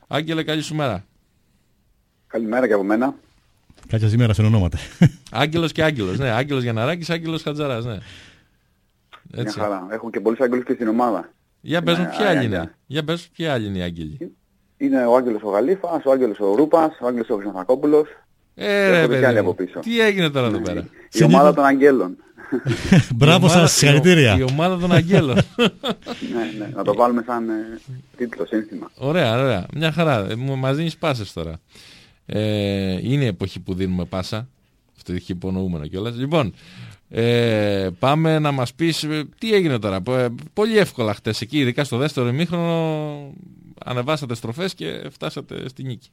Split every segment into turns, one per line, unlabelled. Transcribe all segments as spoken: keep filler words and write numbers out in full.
Άγγελε, καλή σου μέρα.
Καλημέρα και από μένα.
Κάτσε σήμερα σε ονόματα.
Άγγελος και Άγγελος, ναι. Άγγελος Γιανναράκης, Άγγελος Χατζαράς, ναι.
Έτσι. Μια χαρά. Έχουμε και πολλούς άγγελους και στην ομάδα.
Για πες μου ποια άλλη είναι. Για πες μου ποια άλλη είναι οι άγγελοι.
Είναι ο Άγγελος ο Γαλήφας, ο Άγγελος ο Ρούπας, ο Άγγελος ο Χρυσανθακόπουλος.
Ε, ρε, παιδί, τι έγινε τώρα εδώ πέρα.
Η ομάδα των αγγέλων.
Μπράβο σας, συγχαρητήρια.
Η ομάδα των αγγέλων.
Ναι, ναι, να το βάλουμε σαν ε, τίτλο, σύνθημα.
Ωραία, ωραία. Μια χαρά. Μας δίνεις πάσες τώρα. Ε, είναι η εποχή που δίνουμε πάσα. Αυτό έχει υπονοούμενο κιόλας. Λοιπόν, ε, πάμε να μας πεις τι έγινε τώρα. Πολύ εύκολα χτες εκεί, ειδικά στο δεύτερο ημίχρονο, ανεβάσατε στροφές και φτάσατε στη νίκη.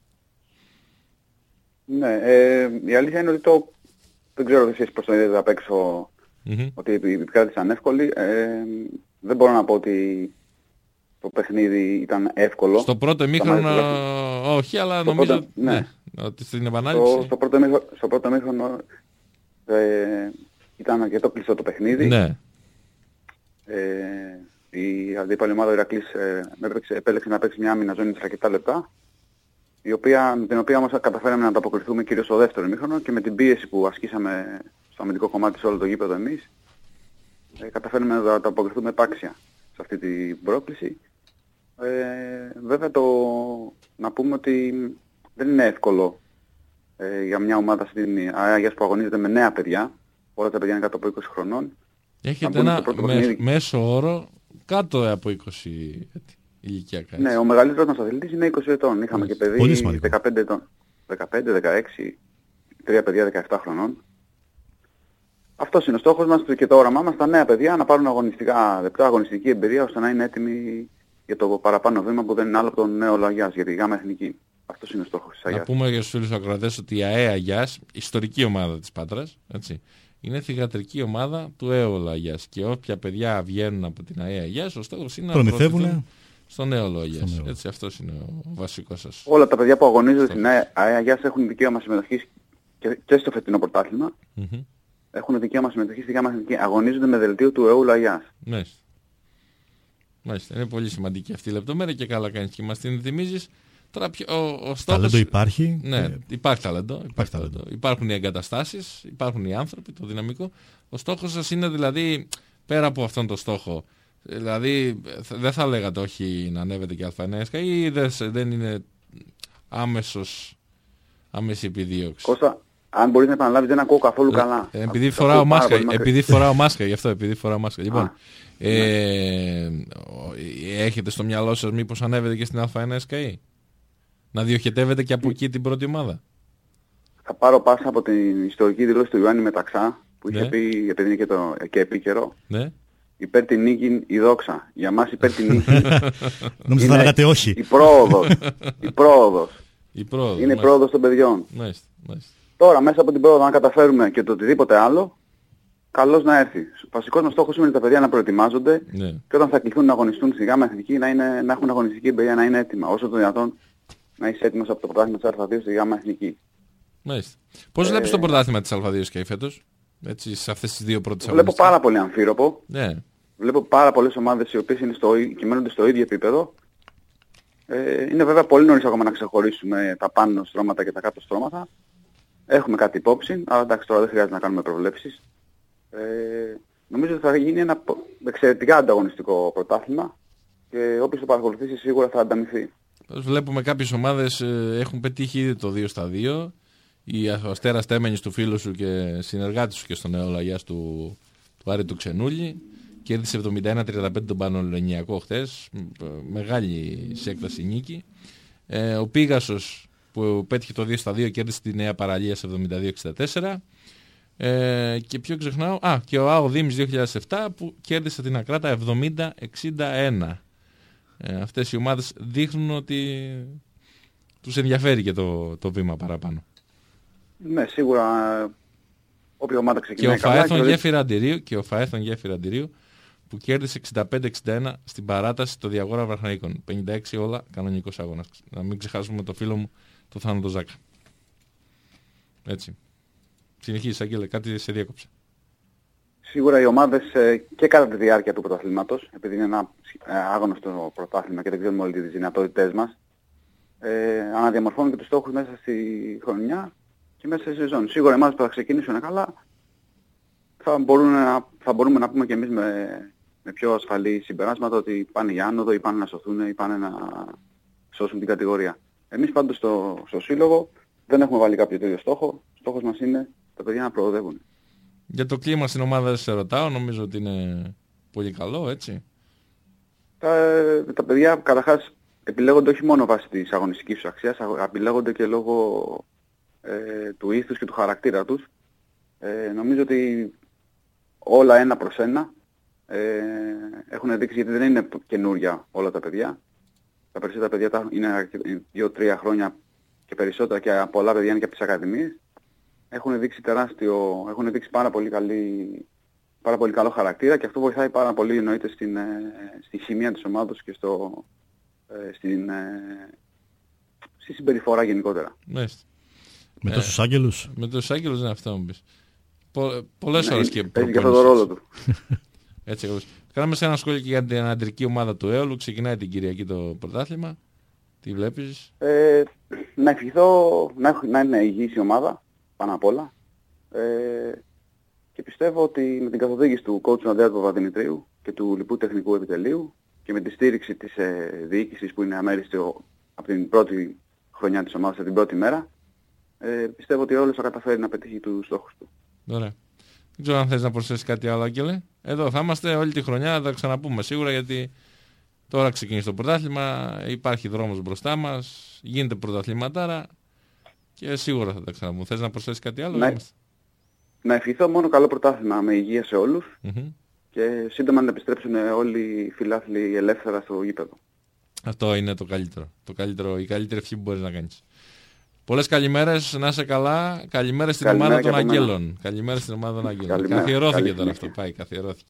Ναι, ε, η αλήθεια είναι ότι το... δεν ξέρω εσείς πώς το είδατε απ' έξω, mm-hmm. ότι επικράτησαν εύκολοι. Ε, δεν μπορώ να πω ότι το παιχνίδι ήταν εύκολο.
Στο πρώτο ημίχρονο όχι, αλλά στο νομίζω πρώτο, ναι. Ναι, ότι στην επανάληψη.
Στο, στο πρώτο ημίχρονο, στο πρώτο ημίχρονο ε, ήταν αρκετό κλειστό το παιχνίδι.
Ναι.
Ε, η αντίπαλη ομάδα ο Ηρακλής ε, επέλεξε να παίξει μια άμυνα ζώνη αρκετά λεπτά, η οποία, την οποία όμως καταφέραμε να ανταποκριθούμε κυρίως στο δεύτερο ημίχρονο και με την πίεση που ασκήσαμε στο αμυντικό κομμάτι σε όλο το γήπεδο εμείς, ε, καταφέραμε να ανταποκριθούμε επάξια σε αυτή την πρόκληση. Ε, βέβαια το να πούμε ότι δεν είναι εύκολο ε, για μια ομάδα στην ΑΕΑ που αγωνίζεται με νέα παιδιά, όλα τα παιδιά είναι κάτω από είκοσι χρονών.
Έχετε ένα με, μέσο όρο κάτω από είκοσι ηλικιακά.
Ναι, ο μεγαλύτερος μας αθλητής είναι είκοσι ετών. Είχαμε και παιδί δεκαπέντε ετών. δεκαπέντε, δεκαέξι, τρία παιδιά δεκαεπτά χρονών. Αυτός είναι ο στόχος μας και το όραμά μας, τα νέα παιδιά να πάρουν αγωνιστικά λεπτά, αγωνιστική εμπειρία, ώστε να είναι έτοιμοι για το παραπάνω βήμα που δεν είναι άλλο από τον νέο Αγιάς, για τη γάμα εθνική. Αυτός είναι ο στόχος της Αγιάς.
Να πούμε για τους φίλους ακροατές ότι η ΑΕ Αγιάς, ιστορική ομάδα της Πάτρας, έτσι, είναι θυγατρική ομάδα του ΕΟΛ Αγιάς. Και όποια παιδιά βγαίνουν από την ΑΕ Αγιάς, ο στόχος είναι να προμηθεύουν στον ΕΟΛ Αγιάς. Έτσι, αυτός είναι ο βασικός σας.
Όλα τα παιδιά που αγωνίζονται στην ΑΕ Αγιάς έχουν δικαίωμα συμμετοχής και, και στο φετινό πρωτάθλημα. Mm-hmm. Έχουν δικαίωμα συμμετοχή στη γάμα εθνική. Αγωνίζονται με δελτίο του ΕΟΛ Αγιάς.
Μάλιστα. Μάλιστα. Είναι πολύ σημαντική αυτή η λεπτομέρεια και καλά κάνεις και μας την θυμίζεις. Τώρα ποιο, ο, ο στόχος...
Ταλέντο υπάρχει.
Ναι, ε... υπάρχει ταλέντο. Υπάρχει υπάρχει ταλέντο. Υπάρχουν οι εγκαταστάσεις, υπάρχουν οι άνθρωποι, το δυναμικό. Ο στόχος σας είναι δηλαδή πέρα από αυτόν τον στόχο. Δηλαδή δεν θα λέγατε όχι να ανέβετε και Α9 ή δεν είναι άμεσος, άμεση επιδίωξη.
Κώστα, αν μπορείς να επαναλάβεις δεν ακούω καθόλου Λε, καλά.
Ε, επειδή, φοράω μάσκα, επειδή φοράω μάσκα, γι' αυτό επειδή φοράω μάσκα. Λοιπόν, ε, έχετε στο μυαλό σας μήπως ανέβετε και στην Α1 να διοχετεύετε και από εκεί την πρώτη ομάδα.
Θα πάρω πάσα από την ιστορική δηλώση του Ιωάννη Μεταξά που είχε ναι. πει, επειδή είναι και, το, και επίκαιρο,
ναι.
υπέρ την νίκη η δόξα. Για μας υπέρ την νίκη
νομίζω θα λέγατε όχι.
Η πρόοδος. Η πρόοδος.
Η πρόοδος.
Είναι η πρόοδος των παιδιών.
Μάλιστα, μάλιστα.
Τώρα μέσα από την πρόοδο, αν καταφέρουμε και το οτιδήποτε άλλο, καλώς να έρθει. Ο βασικός μας στόχος είναι τα παιδιά να προετοιμάζονται
ναι.
και όταν θα κληθούν να αγωνιστούν στη γάμα εθνική να, είναι, να έχουν αγωνιστική εμπειρία, να είναι έτοιμα. Όσο το δυνατόν να είσαι έτοιμος από το πρωτάθλημα της Α2 στη γάμα εθνική.
Μάλιστα. Πώς ε... βλέπεις το πρωτάθλημα της Α2 και φέτος, έτσι, σε αυτές τις δύο πρώτες
αγωνιστικές? Βλέπω πάρα πολύ αμφίροπο.
Ναι.
Βλέπω πάρα πολλές ομάδες οι οποίες είναι στο, κυμαίνονται στο ίδιο επίπεδο. Ε, είναι βέβαια πολύ νωρίς ακόμα να ξεχωρίσουμε τα πάνω στρώματα και τα κάτω στρώματα. Έχουμε κάτι υπόψη, αλλά εντάξει τώρα δεν χρειάζεται να κάνουμε προβλέψεις. Ε, νομίζω ότι θα γίνει ένα εξαιρετικά ανταγωνιστικό πρωτάθλημα και όποιος το παρακολουθήσει σίγουρα θα ανταμυθεί.
Βλέπουμε κάποιες ομάδες ε, έχουν πετύχει ήδη το δύο στα δύο. Η Αστέρας Τέμενης του φίλου σου και συνεργάτης σου και στον ΕΟΛ Αγιάς του, του Άρη του Ξενούλη. Κέρδισε εβδομήντα ένα τριάντα πέντε τον Πανελληνιακό χτες. Μεγάλη σε έκταση νίκη. Ε, ο Πίγασος που πέτυχε το δύο στα δύο κέρδισε τη Νέα Παραλία σε εβδομήντα δύο εξήντα τέσσερα. Ε, και ποιο ξεχνάω, α, και ο ΑΟ Δήμης δύο χιλιάδες επτά που κέρδισε την Ακράτα εβδομήντα εξήντα ένα. Ε, αυτές οι ομάδες δείχνουν ότι τους ενδιαφέρει και το, το βήμα παραπάνω.
Ναι, σίγουρα όποια ομάδα ξεκινάει
και ο Φαέθων Γέφυρα Αντιρίου και ο Φαέθων Γέφυρα Αντιρίου που κέρδισε εξήντα πέντε εξήντα ένα στην παράταση στο Διαγόρα Βραχαίκων. πενήντα έξι όλα, κανονικός αγώνας. Να μην ξεχάσουμε το φίλο μου το Θάνο Ζάκα. Έτσι. Συνεχίζεις, Αγγέλε, κάτι σε διέκοψε.
Σίγουρα οι ομάδες ε, και κατά τη διάρκεια του πρωταθλήματος, επειδή είναι ένα ε, άγνωστο πρωτάθλημα και δεν ξέρουμε όλες τις δυνατότητές μας, ε, αναδιαμορφώνουν και τους στόχους μέσα στη χρονιά και μέσα στη σεζόν. Σίγουρα εμάς που θα ξεκινήσουν καλά θα, μπορούν να, θα μπορούμε να πούμε και εμείς με, με πιο ασφαλή συμπεράσματα ότι πάνε για άνοδο ή πάνε να σωθούν ή πάνε να σώσουν την κατηγορία. Εμείς πάντως στο, στο σύλλογο δεν έχουμε βάλει κάποιο τέτοιο στόχο. Στόχος μας είναι τα παιδιά να προοδεύουν.
Για το κλίμα στην ομάδα σε ρωτάω, νομίζω ότι είναι πολύ καλό, έτσι.
Τα, τα παιδιά καταρχάς επιλέγονται όχι μόνο βάσει της αγωνιστικής τους αξίας, επιλέγονται και λόγω ε, του ήθους και του χαρακτήρα τους. Ε, νομίζω ότι όλα ένα προς ένα ε, έχουν δείξει, γιατί δεν είναι καινούρια όλα τα παιδιά. Τα περισσότερα παιδιά είναι δύο τρία χρόνια και περισσότερα και πολλά παιδιά είναι και από τις ακαδημίες. Έχουν δείξει τεράστιο, έχουν δείξει πάρα πολύ, καλή, πάρα πολύ καλό χαρακτήρα και αυτό βοηθάει πάρα πολύ εννοείται στην, στη χημεία της ομάδας και στο, στην, στη συμπεριφορά γενικότερα.
Μάλιστα.
Με
ε,
τόσους άγγελους.
Με τόσους άγγελους είναι αυτό μου πεις. Πο, πολλές
ναι,
ώρες και
παίζει και αυτό το ρόλο του.
Έτσι ακριβώς. Κάναμε σε ένα σχόλιο και για την αντρική ομάδα του Έολου. Ξεκινάει την Κυριακή το πρωτάθλημα. Τι βλέπεις?
Ε, να ευχηθώ να, να είναι υγιής η ομάδα πάνω απ' όλα. Ε, και πιστεύω ότι με την καθοδήγηση του coach Ανδρέα Παπαδημητρίου και του λοιπού τεχνικού επιτελείου και με τη στήριξη της ε, διοίκησης που είναι αμέριστη από την πρώτη χρονιά της ομάδας, από την πρώτη μέρα, ε, πιστεύω ότι όλος θα καταφέρει να πετύχει τους στόχους του.
Ωραία. Δεν ξέρω αν θες να προσθέσεις κάτι άλλο, Άγγελε. Εδώ θα είμαστε όλη τη χρονιά, θα τα ξαναπούμε σίγουρα, γιατί τώρα ξεκίνησε το πρωτάθλημα, υπάρχει δρόμος μπροστά μας, γίνεται πρωταθληματάρα και σίγουρα θα τα ξαναπούμε. Θες να προσθέσεις κάτι άλλο?
Ναι. Να ευχηθώ μόνο καλό πρωτάθλημα με υγεία σε όλους
mm-hmm.
και σύντομα να επιστρέψουν όλοι οι φιλάθλοι ελεύθερα στο γήπεδο.
Αυτό είναι το καλύτερο. Το καλύτερο, η καλύτερη ευχή που μπορείς να κάνεις. Πολλές καλημέρες, να είσαι καλά. Καλημέρα στην
Καλημέρα
ομάδα των
Αγγέλων.
Αγγέλων. Καλημέρα στην ομάδα των Αγγέλων.
Καλημέρα.
Καθιερώθηκε
Καλή
τώρα
συνέχεια.
αυτό. Πάει, καθιερώθηκε.